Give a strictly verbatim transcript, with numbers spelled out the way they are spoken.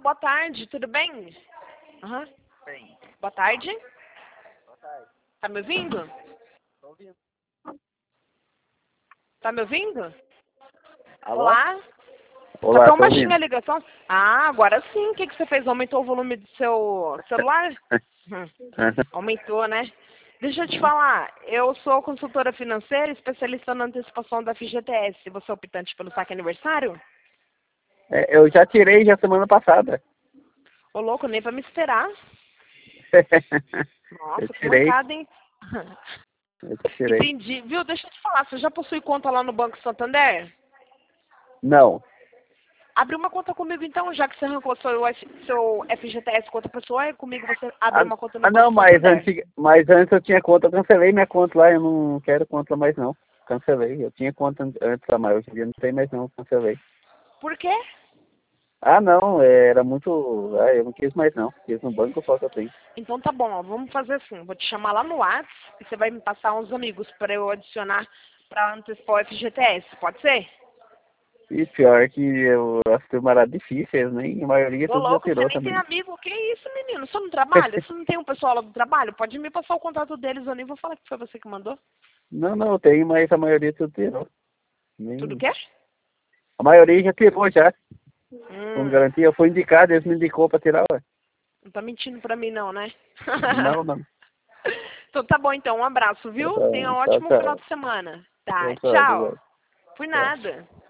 boa tarde, tudo bem? Aham. Bem, Boa tarde. boa tarde. Tá me ouvindo? Tô ouvindo. Tá me ouvindo? Alô? Olá? Olá, Tá tão tô baixinha ouvindo. a ligação? Ah, agora sim. O que, que você fez? Aumentou o volume do seu celular? Hum, Aumentou, né? Deixa eu te falar. Eu sou consultora financeira, especialista na antecipação da F G T S. Você é optante pelo saque aniversário? É, eu já tirei já semana passada. Ô, louco, nem pra me esperar. Eu Nossa, que tirei, mancada, hein? eu tirei. Entendi. Viu? Deixa eu te falar. Você já possui conta lá no Banco Santander? Não. Abre uma conta comigo então, já que você arrancou seu, F- seu F G T S conta pessoal, e comigo você abre Ah, uma conta no ah, não, Banco mas, Santander. antiga, mas antes eu tinha conta, eu cancelei minha conta lá, eu não quero conta mais não. Cancelei. Eu tinha conta an- antes lá, mas hoje em dia não tem mais não, cancelei. Por quê? Ah, não, é, era muito. Ah, eu não quis mais não. Quis no banco só que eu tenho. Então tá bom, ó, vamos fazer assim. Vou te chamar lá no WhatsApp e você vai me passar uns amigos para eu adicionar para antecipar o F G T S, pode ser? E pior que eu, as turmas eram difíceis, nem a maioria Ô tudo já louco, você tirou nem tem também. amigo? Que isso, menino? Você não trabalha? Você não tem um pessoal lá do trabalho? Pode me passar o contato deles, eu nem vou falar que foi você que mandou. Não, não, tem, mas a maioria tudo tirou. Tudo Nem... quê? A maioria já tirou já, com Hum, garantia. Eu fui indicado, eles me indicou pra tirar, ué. não tá mentindo pra mim não, né? Não, não. Então tá bom então, um abraço, viu? Tenha um Tchau, ótimo final tchau. de semana. Tá, Tchau, tchau, tchau. obrigado. Por Tchau. nada.